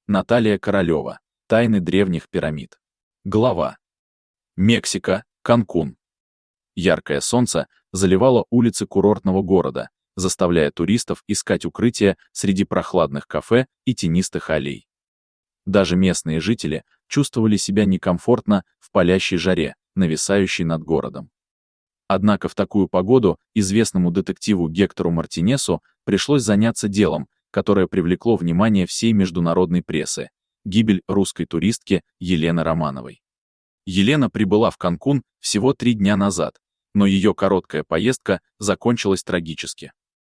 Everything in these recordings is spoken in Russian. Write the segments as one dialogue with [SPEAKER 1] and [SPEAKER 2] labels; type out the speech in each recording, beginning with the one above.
[SPEAKER 1] Наталья Королева. Тайны древних пирамид. Глава. Мексика, Канкун. Яркое солнце заливало улицы курортного города, заставляя туристов искать укрытия среди прохладных кафе и тенистых аллей. Даже местные жители чувствовали себя некомфортно в палящей жаре, нависающей над городом. Однако в такую погоду известному детективу Гектору Мартинесу пришлось заняться делом, которое привлекло внимание всей международной прессы — гибель русской туристки Елены Романовой. Елена прибыла в Канкун всего 3 дня назад, но ее короткая поездка закончилась трагически.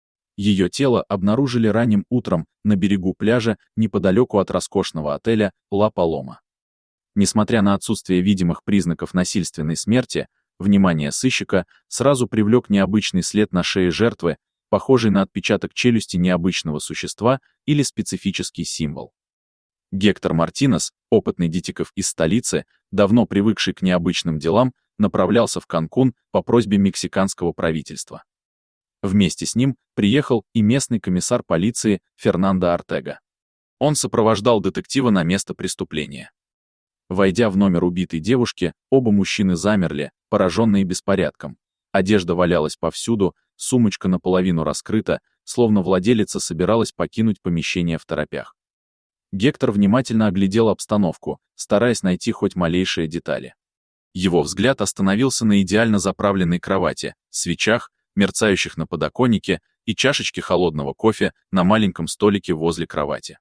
[SPEAKER 1] Ее тело обнаружили ранним утром на берегу пляжа неподалеку от роскошного отеля «Ла Палома». Несмотря на отсутствие видимых признаков насильственной смерти, внимание сыщика сразу привлек необычный след на шее жертвы, похожий на отпечаток челюсти необычного существа или специфический символ. Гектор Мартинес, опытный детектив из столицы, давно привыкший к необычным делам, направлялся в Канкун по просьбе мексиканского правительства. Вместе с ним приехал и местный комиссар полиции Фернандо Ортега. Он сопровождал детектива на место преступления. Войдя в номер убитой девушки, оба мужчины замерли, пораженные беспорядком. Одежда валялась повсюду, сумочка наполовину раскрыта, словно владелица собиралась покинуть помещение второпях. Гектор внимательно оглядел обстановку, стараясь найти хоть малейшие детали. Его взгляд остановился на идеально заправленной кровати, свечах, мерцающих на подоконнике, и чашечке холодного кофе на маленьком столике возле кровати.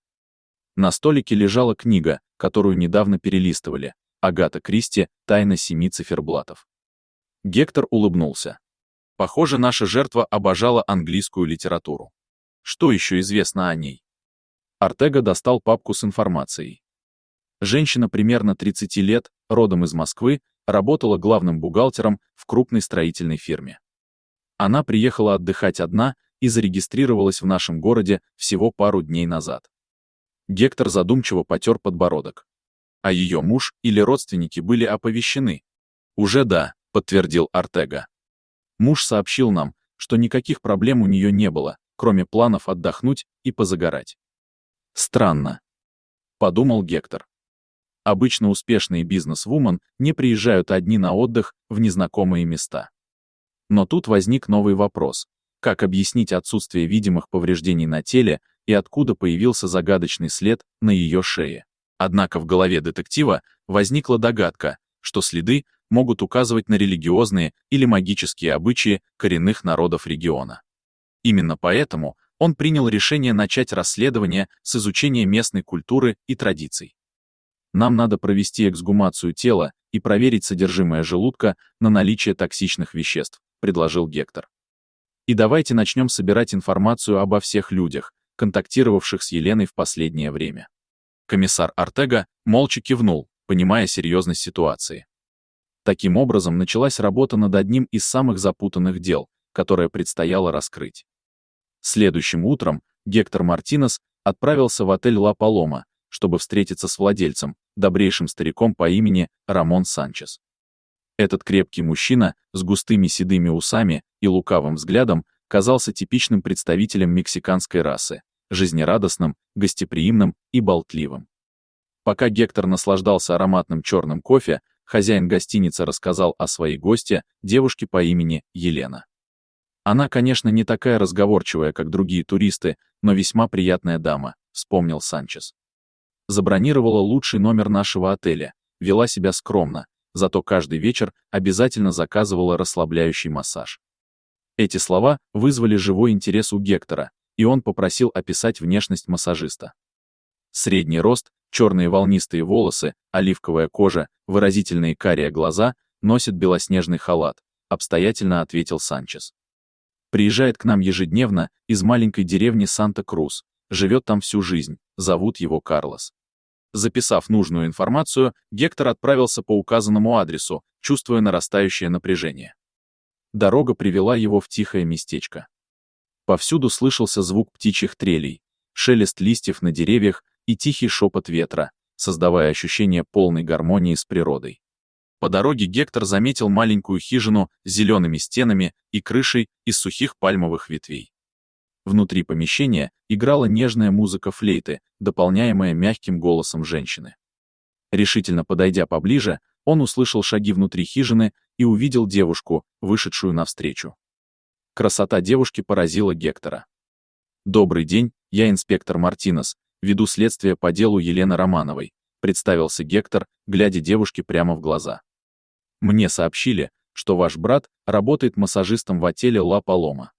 [SPEAKER 1] На столике лежала книга, которую недавно перелистывали, Агата Кристи «Тайна 7 циферблатов». Гектор улыбнулся. Похоже, наша жертва обожала английскую литературу. Что еще известно о ней? Ортега достал папку с информацией. Женщина примерно 30 лет, родом из Москвы, работала главным бухгалтером в крупной строительной фирме. Она приехала отдыхать одна и зарегистрировалась в нашем городе всего пару дней назад. Гектор задумчиво потер подбородок. А ее муж или родственники были оповещены? Уже да, подтвердил Ортега. Муж сообщил нам, что никаких проблем у нее не было, кроме планов отдохнуть и позагорать. Странно, подумал Гектор. Обычно успешные бизнес-вумен не приезжают одни на отдых в незнакомые места. Но тут возник новый вопрос: как объяснить отсутствие видимых повреждений на теле и откуда появился загадочный след на ее шее? Однако в голове детектива возникла догадка, что следы могут указывать на религиозные или магические обычаи коренных народов региона. Именно поэтому он принял решение начать расследование с изучения местной культуры и традиций. Нам надо провести эксгумацию тела и проверить содержимое желудка на наличие токсичных веществ, предложил Гектор. И давайте начнем собирать информацию обо всех людях, контактировавших с Еленой в последнее время. Комиссар Ортега молча кивнул, понимая серьезность ситуации. Таким образом началась работа над одним из самых запутанных дел, которое предстояло раскрыть. Следующим утром Гектор Мартинес отправился в отель «Ла Палома», чтобы встретиться с владельцем, добрейшим стариком по имени Рамон Санчес. Этот крепкий мужчина с густыми седыми усами и лукавым взглядом казался типичным представителем мексиканской расы, жизнерадостным, гостеприимным и болтливым. Пока Гектор наслаждался ароматным черным кофе, хозяин гостиницы рассказал о своей гостье, девушке по имени Елена. Она, конечно, не такая разговорчивая, как другие туристы, но весьма приятная дама, вспомнил Санчес. Забронировала лучший номер нашего отеля, вела себя скромно, зато каждый вечер обязательно заказывала расслабляющий массаж. Эти слова вызвали живой интерес у Гектора, и он попросил описать внешность массажиста. Средний рост, черные волнистые волосы, оливковая кожа, выразительные карие глаза, носит белоснежный халат, обстоятельно ответил Санчес. Приезжает к нам ежедневно из маленькой деревни Санта-Крус, живет там всю жизнь, зовут его Карлос. Записав нужную информацию, Гектор отправился по указанному адресу, чувствуя нарастающее напряжение. Дорога привела его в тихое местечко. Повсюду слышался звук птичьих трелей, шелест листьев на деревьях и тихий шепот ветра, создавая ощущение полной гармонии с природой. По дороге Гектор заметил маленькую хижину с зелеными стенами и крышей из сухих пальмовых ветвей. Внутри помещения играла нежная музыка флейты, дополняемая мягким голосом женщины. Решительно подойдя поближе, он услышал шаги внутри хижины и увидел девушку, вышедшую навстречу. Красота девушки поразила Гектора. «Добрый день, я инспектор Мартинес, веду следствие по делу Елены Романовой», представился Гектор, глядя девушке прямо в глаза. «Мне сообщили, что ваш брат работает массажистом в отеле «Ла Палома».